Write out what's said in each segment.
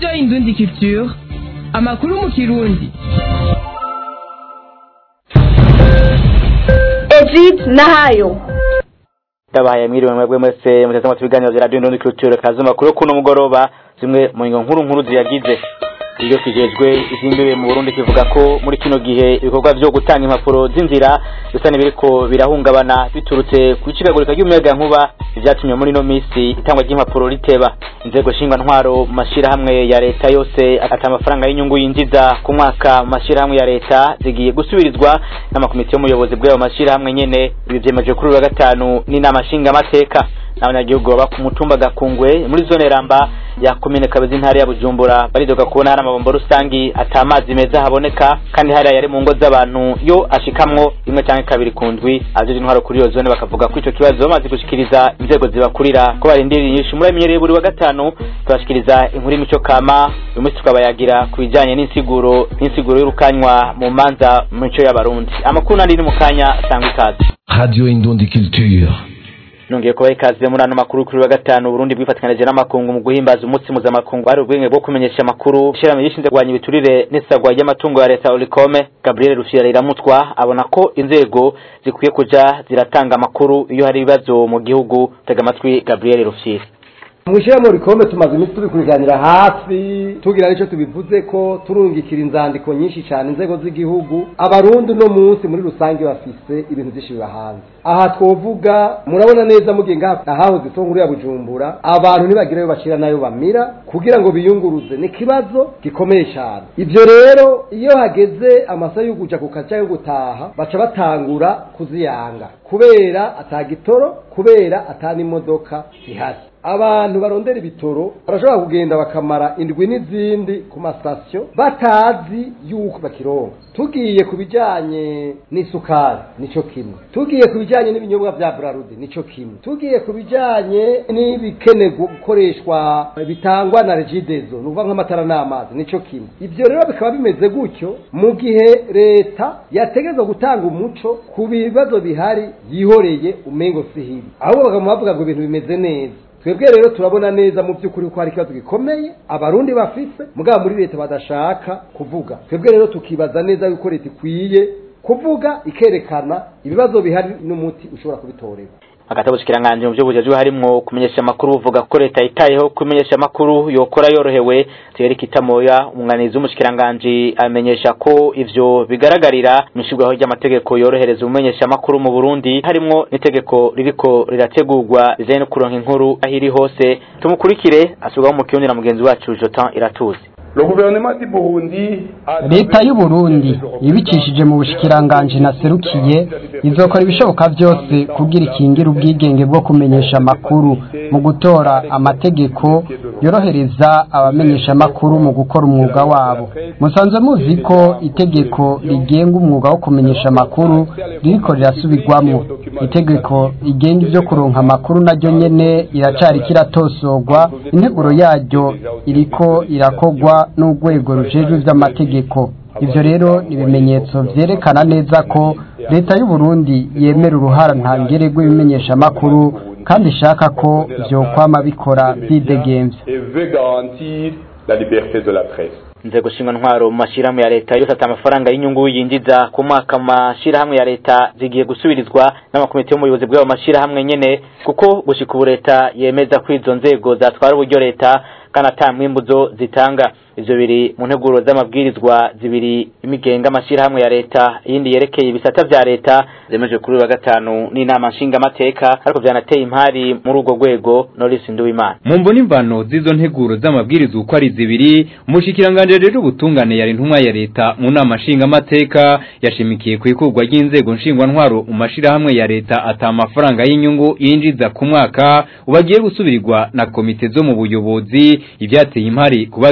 Radio Indundi Culture, amakuru mu Kirundi. Egid Nahayo. Tabaye mwiriwe mwebwe mwese mutazama ibiganiro bya Radio Indundi Culture kazuma kuri kuno mugoroba zimwe mu nkuru ziyagize iyo kigejwe izimbiwe mu Burundi kivuga ko muri kino gihe ibikorwa byo gutanga impapuro z'inzira bisa n'ibiriko birahungabana biturutse ku icigagurika ry'umuyaga nkuba byatumye muri no misi itangwa ry'impapuro riteba. Inzego shinga ntwaro mashira hamwe ya leta yose atamafaranga y'inyungu yinjiza ku mwaka mashira hamwe ya leta zigiye gusubirizwa n'amakomite y'umuyobozi bw'ayo mashira hamwe nyene ibivyemeje kuri wa gatanu n'inama shinga amateka n'abanyagihugu baba ku mutumba Gakungwe muri zone Ramba ya komine Kabezi ntara ya Bujumbura baridoga kubona hari amabombo rusangi atamazi meza haboneka kandi hari yari mu ngo z'abantu yo ashikamwo rimwe cyangwa kabiri kundwi aje intwaro kuri iyo zone bakavuga ko ico kibazo bamaze gushikiriza inzego zibakurira ko barindiriye nyinshi muri amenyereye buri wa gatanu twashikiriza inkuru imico kama umunsi tukabayagira kubijanye n'insiguro y'urukanywa mu manza mu mico y'abarundi. Amakuru nandi ni mukanya sangwa ikaze. Radio Indundi Culture. Nongeye kubaha ikaze muri ano makuru kuri wa gatanu. Burundi bwifatikanyije n'amakungu mu guhimbaza umunsi mpuzamakungu ari ubwenge bwo kumenyesha amakuru. Ishirahamwe rishinzwe kurwanya ibiturire n'isagwa ry'amatungo ya leta Olicome, Gabriel Rufyira iramutwa abona ko inzego zikwiye kuja ziratanga amakuru iyo hari ibibazo mu gihugu. Tega amatwi Gabriel Rufyira. Mwishira muri kome tumaze imisi tubikurikiranira hafi tugira nico tubivuze ko turungikira inzandiko nyinshi cyane inzego z'igihugu abarundi no munsi muri rusange bafise ibintu byishibira hanze. Aha twovuga murabona neza mugenga ahaho zitonguru ya Bujumbura abantu ntibagireyo bashira nayo bamira kugira ngo biyunguruze ni kibazo gikomeye cyane. Ivyo rero iyo hageze amasa yo kuja kukaja yo gutaha baca batangura kuziyanga kubera atagitoro kubera atani imodoka ihari. Abantu barondera ibitoro barashobora kugenda bakamara indwi n'izindi ku mastation batazi yuko bakironka. Tugiye kubijanye n'isukari nico kimwe, tugiye kubijanye n'ibinyobwa vya Brarudi nico kimwe, tugiye kubijanye n'ibikene gukoreshwa bitangwa na Regideso nuvuga nk'amatara n'amazi nico kimwe. Ivyo rero bikaba bimeze gutyo mu gihe leta yategezwe gutanga umuco ku bibazo bihari yihoreye umengo sihiri aho bakamuvuga ngo ibintu bimeze neza. Twebwe rero turabona neza mu by'ukuri ko hari ikibazo gikomeye abarundi bafise mugabo muri leta badashaka kuvuga. Twebwe rero tukibaza neza yuko leta ikwiye kuvuga ikerekana ibibazo bihari n'umuti ushobora kubitorera. Agatabo shikiranganje mu byo bujejwe harimo kumenyesha amakuru uvuga ko leta itayeho kumenyesha amakuru yokora yorohewe. Thierry Kitamoya umwanizi w'umushikiranganje amenyesha ko ivyo bigaragarira mishigwaho ry'amategeko yorohereza umenyesha amakuru mu Burundi harimo n'itegeko ririko rirategurwa rijanye no kuronka inkuru ahiri hose. Tumukurikire asubwa mu Kirundi na mugenzi wacu Jotan Iratuzi. Leta y'u Burundi ibicishije mu bushikiranganje naserukiye izokora ibishoboka byose kugira ikingira ubwigenge bwo kumenyesha amakuru mu gutora amategeko yorohereza abamenyesha amakuru mu gukora umwuga wabo. Musanze muzi ko itegeko rigenga umwuga wo kumenyesha amakuru ririko rirasubirwamo. Itegeko rigenga ibyo kuronka amakuru naryo nyene iracari kiratosogwa, integuro yaryo iriko irakogwa n'urwego rujejwe vy'amategeko. Ivyo rero ni ibimenyetso vyerekana neza ko leta y'u Burundi yemera uruhara ntangere rw'ibimenyesha amakuru kandi ishaka ko vyokwama bikora vyidegemvye. Nzego shinga ntwaro mu mashirahamwe ya leta yose atamafaranga y'inyungu yinjiza ku mwaka mu mashirahamwe ya leta zigiye gusubirizwa n'amakomite y'umuyobozi bw'ayo mashirahamwe nyene kuko gushika ubu leta yemeza ko izo nzego zatwara uburyo leta kana tamwimbuzo zitanga. Ivyo biri mu nteguro z'amabwirizwa zibiri imigenga amashirahamwe ya leta yindi yerekeye ibisata vya leta zemeje kuri wa gatanu n'inama nshinga amateka ariko vyanateye impari muri urwo rwego. Norris Nduwimana mu mboni imvano z'izo nteguro z'amabwirizwa uko ari zibiri umushikiranganje rero ubutungane yari intumwa ya leta mu nama nshinga amateka yashimikiye ku ikurwa ry'inzego nshingwa ntwaro mu mashirahamwe ya leta atamafaranga y'inyungu yinjiza ku mwaka ubagiye gusubirirwa na komite zo mu buyobozi. Ivyateye impari kubagiza ico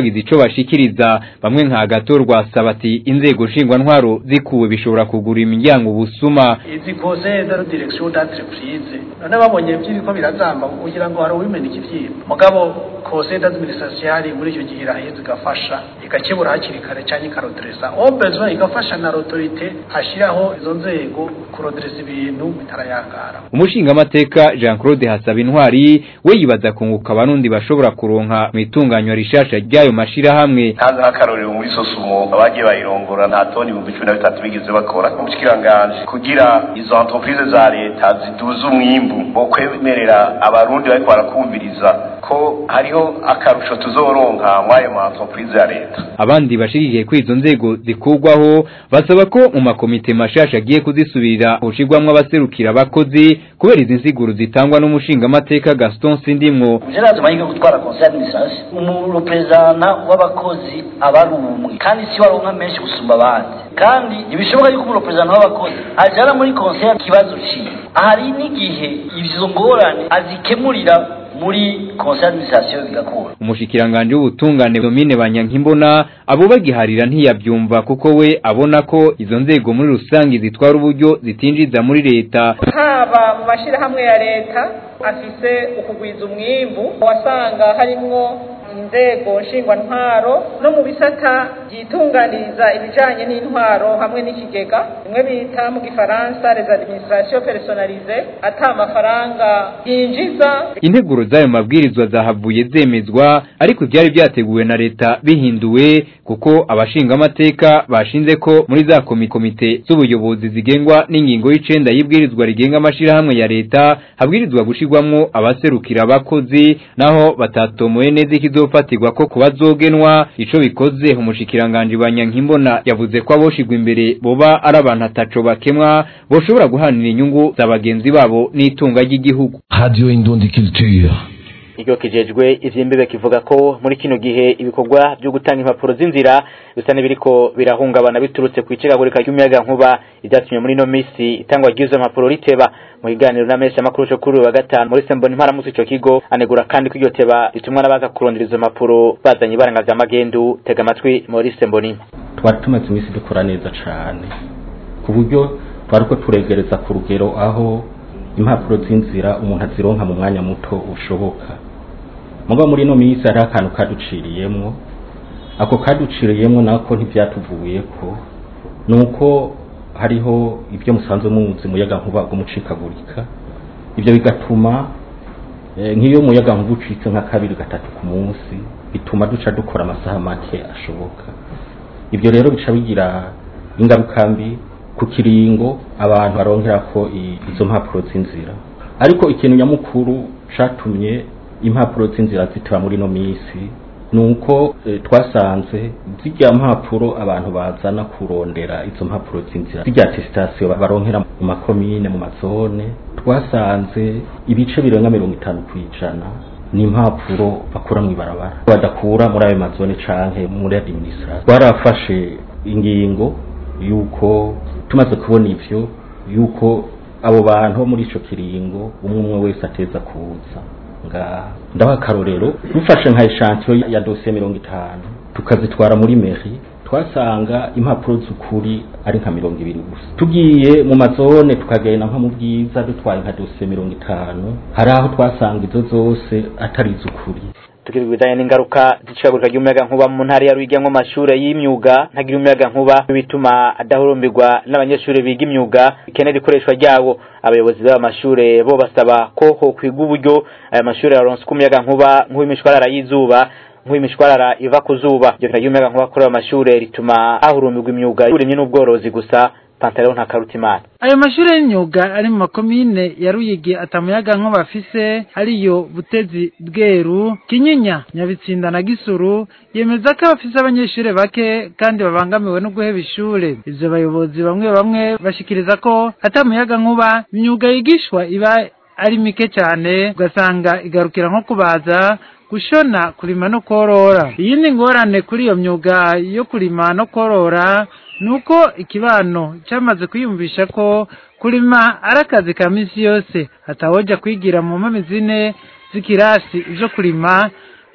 bashikiriza. Bamwe nka Gatorwa Sabati inzego nshingwantwaro zikuwe bishobora kugura imiryango ubusuma. Izi conseil de direction d'entreprise none babonye by'ibiko birazamba kugira ngo hari uwimena ikivyiba mugabo conseil d'administration muri icyo gihe iraheze igafasha igakebura hakiri kare cyane ikarodresa obezo igafasha na autorité hashiraho izo nzego kurodresa ibintu bitarayangara. Umushinga amateka Jean-Claude Hasabintwari we yibaza kunguka abarundi bashobora kuronka mu itunganywa rishasha ryayo mashira hamwe. Hanze hakarorero muri Sosumo abagiye bayirongora nta toni 2013 bigeze bakora umushikiranganje kugira izo entreprise za leta ziduza umwimbu bo kwemerera abarundi bariko barakumviriza ko hariho akarusho tuzoronka mwayo ma entreprise ya leta. Abandi bashigikiye ko izo nzego zikugwaho basaba ko mu makomite mashasha agiye kuzisubirira ushigwamwe abaserukira abakozi kubera izi nsiguro zitangwa n'umushinga amateka Gaston Sindimwo. Jenazo mayiga gutwara conseil d'administration umu representant w'abakozi abarumwe kandi si waronka menshi gusumba abandi kandi ibishoboka yuko umu representant w'abakozi ajana muri conseil kibazo ci ahari n'igihe izo ngorane azikemurira muri conseil d'administration bigakura. Umushikiranganje w'ubutungane Domine Banyankimbona abo bagiharira ntiyabyumva kuko we abona ko izo nzego muri rusangi zitwara uburyo zitinjiza muri leta. Haba mu mashira hamwe ya leta afise ukugwiza umwimbu wasanga harimwo inzego nshingwantwaro no mu bisata byitunganiriza ibijanye n'intwaro hamwe n'ikigega imwe bita mu gifaransa les administrations personnalisées ata amafaranga yinjiza. Integuro zayo mabwirizwa zahavuye zemezwa ariko byari byateguwe na leta bihinduwe kuko abashinga amateka bashinze ko muri za komite z'ubuyobozi zigengwa n'ingingo y'icenda y'ibwirizwa rigenga amashira hamwe ya leta habwirizwa gushigwamwo abaserukira abakozi naho batatomoye neza ikizofatirwa ko kubazogenwa ico bikoze. Umushikiranganje Banyankimbona yavuze ko aboshigwa imbere boba ari abantu ataco bakemwa boshobora guhanira inyungu z'abagenzi babo n'itunga ry'igihugu. Radio Indundi Culture. Ikigo kijejwe ivy'imbebe kivuga ko muri kino gihe ibikorwa byo gutanga impapuro z'inzira bisa n'ibiriko birahungabana biturutse ku icegagurika ry'umuyaga nkuba ibyatumye muri no misi itangwa ry'izo mpapuro riteba. Mu kiganiro na mesha makuru cyo kuri wa gatanu muri Semboni mpara musi ico kigo anegura kandi kw'iryo teba ritumwa n'abaza kurondera izo mpapuro bazanye ibaranga vya magendu. Tega amatwi muri Semboni. Twari tumaze imisi dukora neza cane ku buryo twariko turegereza ku rugero aho impapuro z'inzira umuntu azironka mu mwanya muto ushoboka. Muga muri no misi ari akantu kaduciriyemwo ako kaduciriyemwo nako ntivyatuvuyeko nuko hariho ibyo musanzwe muzi muyaga nkuba gumucikagurika ibyo bigatuma nk'iyo muyaga nkuba ucitse nka 2-3 ku munsi bituma duca dukora amasaha make ashoboka. Ibyo rero bica bigira ingaruka mbi ku kiringo abantu baronkera ko izo mpapuro z'inzira. Ariko ikintu nyamukuru catumye impapuro z'inzira zitaba muri no misi nuko twasanze zijya mpapuro abantu bazana kurondera izo mpapuro z'inzira zijya attestation baronkera mu makomine mu mazone twasanze ibice birenga 50% ni impapuro bakura mu ibarabara badakura muri ayo mazone canke muri administration. Twarafashe ingingo yuko tumaze kubona ivyo yuko abo bantu muri ico kiringo umwe wese ateza kuza ndaha karorero dufashe nka echantion ya dossier 50 tukazitwara muri mairie twasanga impapuro z'ukuri ari nka 200 gusa. Tugiye mu mazone tukagenda nka mu bwiza dutwaye nka dossier 50 hari aho twasanga izo zose atari z'ukuri. Tukibwizanya n'ingaruka zicagurika ry'umuyaga nkuba mu ntara ya Ruyigi ngo mashure y'imyuga ntagira umuyaga nkuba bituma adahurumbirwa n'abanyeshuri biga imyuga ikenera ikoreshwa ryabo. Abayobozi b'amashure bo basaba ko ho kwigwa uburyo aya mashure yaronse umuyaga nkuba nk'imishwarara y'izuba nk'imishwarara iva ku zuba. Iryo ry'umuyaga nkuba kuri amashure rituma ahurumbirwa imyuga y'uburimyi n'ubworozi gusa. Pantaleon Ntakarutimana. Ayo mashure y'imyuga ari mu makomine ya Ruyigi atamuyaga nko bafise ariyo Butezi, Bweru, Kinyinya, Nyabitsinda na Gisuru yemeza ko bafise abanyeshure bake kandi babangamiwe no guheba ishure. Ivyo bayobozi bamwe bashikiriza ko atamuyaga nkuba imyuga yigishwa iba ari mike cyane ugasanga igarukira nko kubaza gushona kurima no korora. Iyi ni ngorane kuri iyo myuga yo kurima no korora nuko ikibano cyamaze kwiyumvisha ko kurima arakazi ka misi yose atawoja kwigira mu mpame zine z'ikirasi ivyo kurima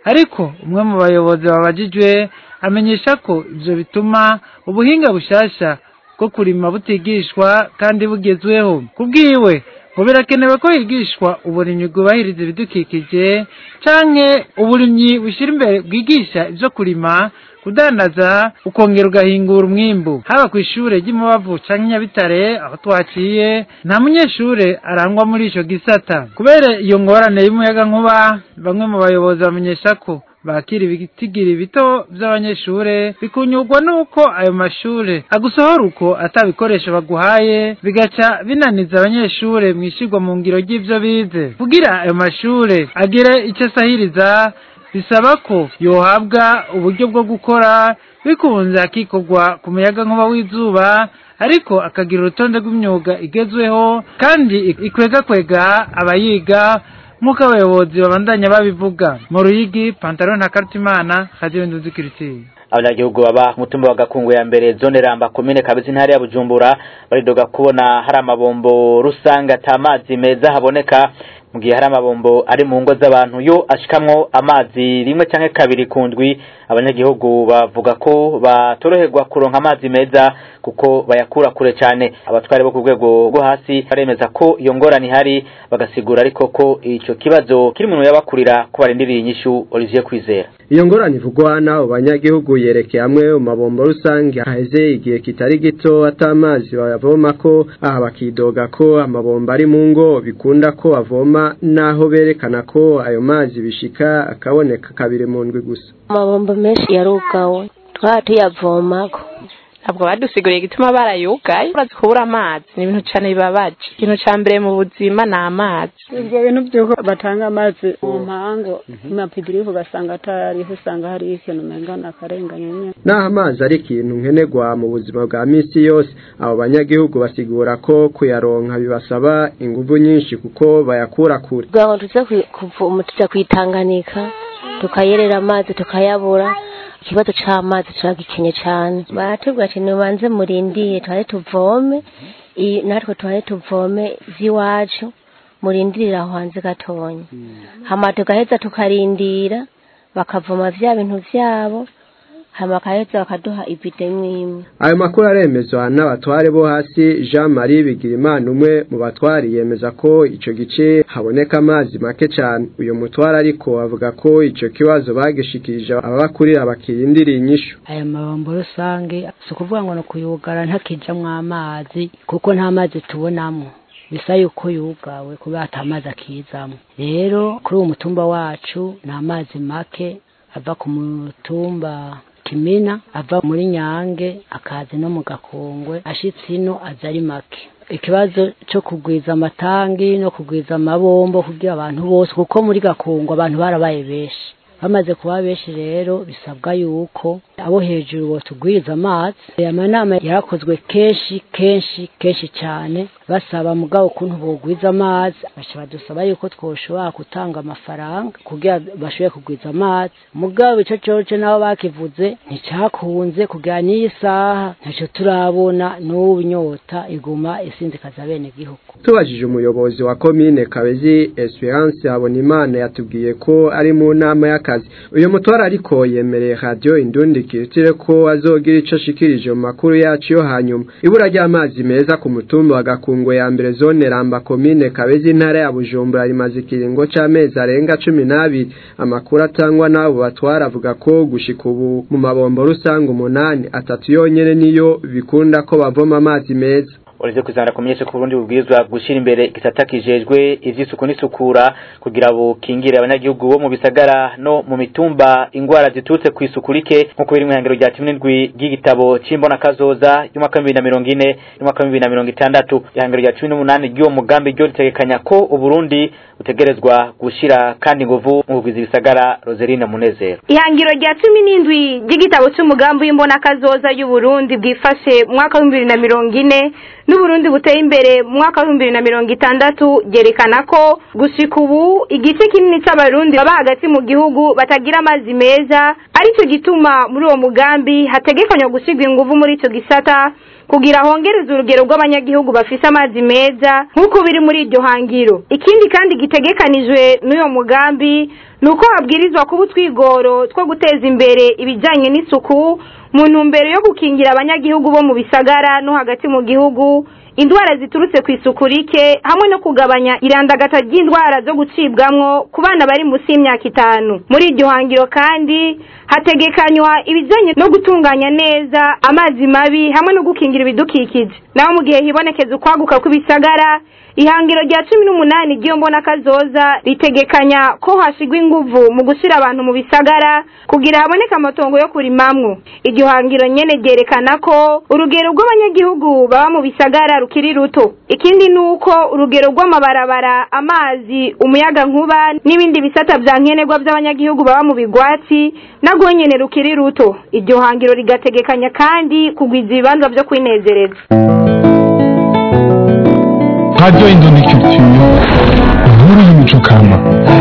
ariko umwe mu bayobozi babajijwe amenyesha ko ivyo bituma ubuhinga bushasha bwo kurima butigishwa kandi bugezweho. Kubwiwe ngo birakenewe ko higishwa uburimyi bwubahiriza ibidukikije canke uburimyi bushira imbere bwigisha ivyo kurima, kudandaza, ukongera ugahingura umwimbu. Haba ku ishure ry'Imubavu canke Nyabitare aho twaciye nta munyeshure arangwa muri ico gisata. Kubera iyo ngorane y'umuyaga nkuba, bamwe mu bayobozi bamenyesha ko bakira ibitigiri bito by'abanyeshure bikunyurwa nuko ayo mashure agusohora uko atabikoresho baguhaye, bigaca binaniza abanyeshure mwishirwa mu ngiro ry'ivyo bize. Kugira ayo mashure agire icyo sahiriza, bisaba ko yohabwa uburyo bwo gukora, bikunze akikorwa ku muyaga nkuba w'izuba, ariko akagira urutonde rw'imyuga igezweho kandi ikwegakwega abayiga nk'uko abayobozi babandanya babivuga. Mu Ruyigi, Pantalon na Kartimana, Radio Indundi Culture. Abanyagihugu baba mutumba wa Gakungu ya mbere zone Ramba komine Kabezi ntara ya Bujumbura baridoga kubona hari amabombo rusanga atamazi meza haboneka, mu gihe hari amabombo ari mu ngo z'abantu yo ashikamwo amazi rimwe canke kabiri kundwi. Abanyagihugu bavuga ko batoroherwa kuronka amazi meza kuko bayakura kure cyane. Abatware bo ku rwego rwo hasi baremeza ko iyo ngorane ihari, bagasigura ariko ko ico kibazo kiri mu yabakurira ko barindiriye inyishu. Olivier Kwizera: iyo ngorane ivugwa n'abo banyagihugu yerekeye amwe mu mabombo rusange haheze igihe kitari gito atamazi bayavoma ko, aha bakidoga ko amabombo ari mu ngo bikunda ko bavoma naho berekana ko ayo mazi bishika akaboneka kabiri mu ndwi gusa. Amabombo menshi yarugawe tuyavomako, ntabwo badusiguriye gituma barayugaye. Urazi kubura amazi ni ibintu cyane bibabaje. Ikintu ca mbere mu buzima na amazi. Ibyo bintu byuko batanga amazi mu mpango imapibiriho ugasanga atari usanga hari ikintu mengana akarenganya nyine. Naho amazi ari ikintu nkenerwa mu buzima bwa misi yose, abo banyagihugu basigura ko kuyaronka bibasaba inguvu nyinshi kuko bayakura kure. Bwa tuza kuvoma tuza kwitanganika tukayerera amazi tukayabura, ikibazo c'amazi turagikenye cyane. Baratubwira ati nibanze murindiye twari tuvome, natwe twari tuvome ziwacu, murindirira aho hanze gatonye, hama tugaheza tukarindira bakavoma vya bintu vyabo, hama kaheza bakaduha ibide mwimwe. Ayo makuru aremezwa n'abatware bo hasi. Jean Marie Bigirimana umwe mu batwari yemeza ko ico gice haboneka amazi make cyane. Uyo mutware ariko avuga ko ico kibazo bagishikirije ababakurira bakirindiriye inyishu. Aya mabombo rusange so kuvuga ngo no kuyugara ntakijamwe amazi kuko nta mazi tubonamo, bisa yuko yugawe kuba atamazi akizamo. Rero kuri uwo mutumba wacu nta mazi make ava ku mutumba Kimina, ava muri Nyange akazi no mu Gakongwe, ashitse ino azari make. Ikibazo cyo kugwiza amatangi no kugwiza amabombo kugira abantu bose, kuko muri Gakongwe abantu barabaye benshi. Bamaze kuba benshi rero bisabwa yuko abo hejuru bo tugwiza amazi. Amanama yarakozwe kenshi cyane basaba mugabo kuntu bogwiza amazi, bashobora yuko twoshobora gutanga amafaranga kugira bashobore kugwiza amazi. Mugabo ico cyoce nabo bakivuze nticakunze kugira n'iyi saha ntaco turabona, n'ubu nyota iguma isindikaza bene gihugu. Tubajije umuyobozi wa komine Kabezi Esperance Habonimana yatubwiye ko ari mu nama y'akazi. Uyu mutwara ariko yemereye Radio Indundi Culture ko azogira ico shikirije mu makuru yacu yo hanyuma. Ibura ry'amazi meza ku mutumba wa Gakungu ya mbere zone Ramba komine Kabezi ntara ya Bujumbura rimaze ikiringo c'amezi arenga 12. Amakuru atangwa n'abo batwara avuga ko gushika ubu mu mabombo rusange 8 atatu yonyene niyo bikunda ko bavoma amazi meza. Olize kuzana kumenyesha ku Burundi bubwirizwa gushira imbere gisata kijejwe ivy'isuku n'isukura kugira bukingire abanyagihugu bo mu bisagara no mu mitumba ingwara ziturutse ku isuku rike, nkuko biri mu ihangiro rya 17 ry'igitabo c'imbona kazoza y'umwaka 2040 n'umwaka 2060. Ihangiro rya 18 ry'uwo mugambi ryo ritegekanya ko Uburundi utegerezwa gushira kandi nguvu mu bwizi bisagara. Roserine Munezero: ihangiro rya 17 ry'igitabo c'umugambi w'imbona kazoza y'u Burundi bwifashe mwaka 2040 n'Uburundi buteye imbere mwaka 2060 gerekana ko gushika ubu igice kinini c'abarundi baba hagati mu gihugu batagira amazi meza, ari cyo gituma muri uwo mugambi hategekanywa gushigwa inguvu muri ico gisata kugira hongereze urugero rw'abanyagihugu bafise amazi meza nk'uko biri muri iryo hangiro. Ikindi kandi gitegekanijwe n'uyo mugambi nuko habwirizwa kuba utwigoro two guteza imbere ibijanye n'isuku mu ntumbero yo gukingira abanyagihugu bo mu bisagara no hagati mu gihugu indwara ziturutse ku isuku rike hamwe no kugabanya irandagata ry'indwara zo gucibwamwo ku bana bari munsi y'imyaka 5. Muri iryo hangiro kandi hategekanywa ibijanye no gutunganya neza amazi mabi hamwe no gukingira ibidukikije. Naho mu gihe hibonekeza ukwaguka kw'ibisagara, ihangiro rya 18 ry'iyo mbona kazoza ritegekanya ko hashigwa inguvu mu gushira abantu mu bisagara kugira haboneka amatongo yo kurimamwo. Iryo hangiro nyene ryerekana ko urugero rw'abanyagihugu baba mu bisagara rukiri ruto. Ikindi nuko urugero rw'amabarabara, amazi, umuyaga nkuba n'ibindi bisata vya nkenerwa by'abanyagihugu baba mu bigwati nagwo nyene rukiri ruto. Iryo hangiro rigategekanya kandi kugwiza ibibanza byo kwinezereza. Radio Indundi Culture, inkuru y'imico kama.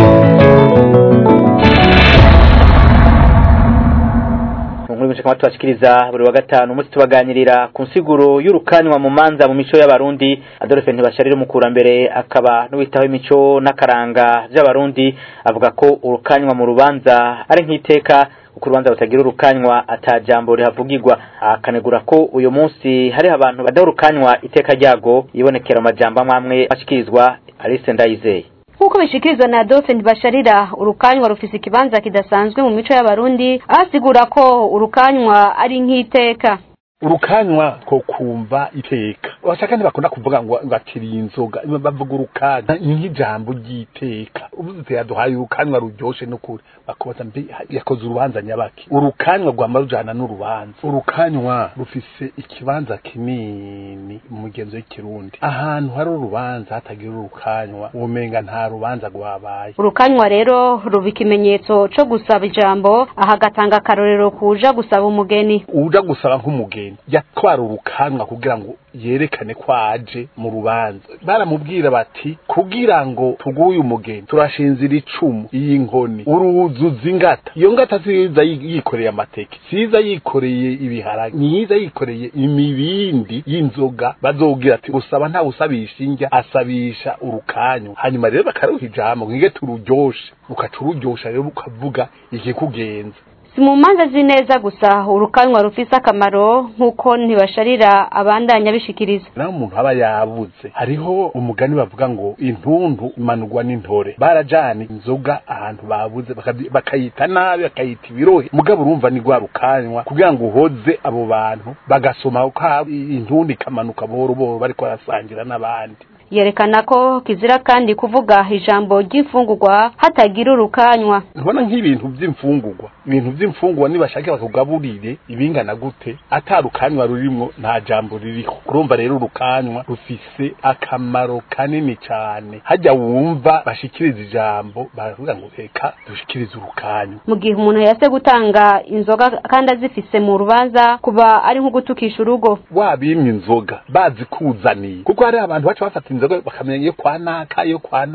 Inkuru y'imico kama twashikiriza buri wa gatanu umunsi tubaganirira ku nsiguro y'urukanywa mu manza mu mico y'abarundi. Adolphe Ntibasharire umukurambere akaba n'uwitaho imico n'akaranga by'abarundi avuga ko urukanywa mu rubanza ari nk'iteka ukurubanza rutagira urukanywa atajambo rihavugirwa. Akanegura ko uyu munsi hari abantu badahurukanywa iteka ryago ibonekera amajambo amwe ashikirizwa. Alice Ndayizeye nkuko bishikirizwa na Adolphe Ntibasharira, urukanywa rufise ikibanza kidasanzwe mu mico y'abarundi, asigura ko urukanywa ari nk'iteka. Urukanywa ko kumva iteka bashaka ntibakunda kuvuga ngo batiri inzoga bavuga urukanywa nk'ijambo ry'iteka ubuze yaduhaye urukanywa ruryoshe n'ukuri bakobaza mbi yakoze urubanza nyabaki. Urukanywa rwamarujana n'urubanza. Urukanywa rufise ikibanza kinini mu mugenzo w'ikirundi. Ahantu hari urubanza hatagira urukanywa umenga nta rubanza rwabaye. Urukanywa rero ruba ikimenyetso co gusaba ijambo, aha gatanga akarorero kuja gusaba umugeni. Uja gusaba nk'umugeni yatwara urukanywa kugira ngo yerekane ko aje mu rubanza. Baramubwira bati kugira ngo tuguye umugeni turashinzira icumu iyi nkoni uruzuza ingata. Iyo ngata siza yikoreye amateke, siza yikoreye ibiharage, niza yikoreye imibindi y'inzoga. Bazogira ati usaba nta usabisha injya asabisha urukanywa. Hanyuma rero bakaruha ijambo ngige tururyoshe, ukacururyosha rero ukavuga ikikugenza. Si mu manza zineza gusa urukanywa rufise akamaro nkuko Ntibasharira abandanya bishikiriza. Na umuntu aba yabuze, hariho umugani bavuga ngo intundu imanurwa n'intore. Barajana inzoga ahantu babuze bakayita nabi, bakayita ibirohe. Mugabo urumva ni gwa rukanywa kugira ngo uhoze abo bantu bagasoma ko intundu ikamanuka boro boro bariko barasangira n'abandi. Yerekana ko kizira kandi kuvuga ijambo ry'imfungurwa hatagira urukanywa. Ubona nk'ibintu by'imfungurwa, ibintu by'imfungurwa nibashaka bakakugaburire ibingana gute atarukanywa rurimo nta jambo ririho. Urumva rero urukanywa rufise akamaro kanini cyane. Hajya wumva bashikiriza ijambo baravuga ngo reka dushikirize urukanywa. Mu gihe umuntu yase gutanga inzoga kandi azifise mu rubanza kuba ari nko gutukisha urugo. Wabimye inzoga bazi kuzaniye kuko hari abantu bacu bafata inzoga bakamenya yo kwa naka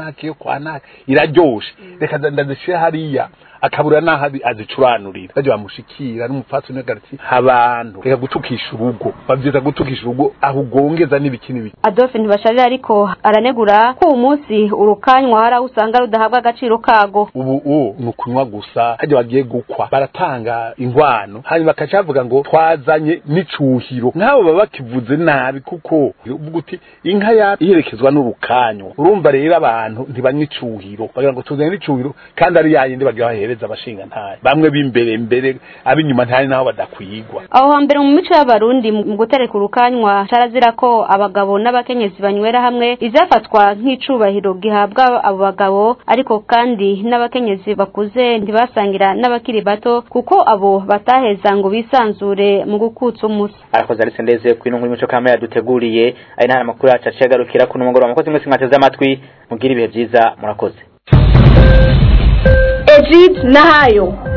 iraryoshe. Reka ndazishira hariya akabura naho azicuranurira baje bamushikira n'umupfatso n'agarati abantu reka gutukisha urugo bavyita gutukisha urugo aho ugongeza n'ibikini biki. Adolphe Ntibasharira ariko aranegura ko umunsi urukanywa hari usanga rudahabwa agaciro kago. Ubu nukunywa gusa haje bagiye gukwa baratanga ingwano hanyuma bakacavuga ngo twazanye n'icuhiro nk'abo baba bakivuze nabi kuko uvuga uti inka yaherekezwa n'urukanywa. Urumva rero abantu ntibanywa icuhiro bagira ngo tuzanye n'icuhiro kandi ari yayindi bagiye abashinga ntaye bamwe b'imbere abinyuma ntari naho badakwigwa. Aho hambere mu mico y'abarundi mu gutereka urukanywa tarazira ko abagabo n'abakenyezi banywera hamwe izafatwa nk'icubahiro gihabwa abo bagabo, ariko kandi n'abakenyezi bakuze ntibasangira n'abakiri bato kuko abo bataheza ngo bisanzure mu gukutsa umusa. Arakoze Alice Ndeze ku intungu y'imico kama yaduteguriye ari nta makuru yacu acigarukira ku numugoroba mukozi mwese mwateze amatwi mugira ibihe byiza murakoze. Egid Nahayo.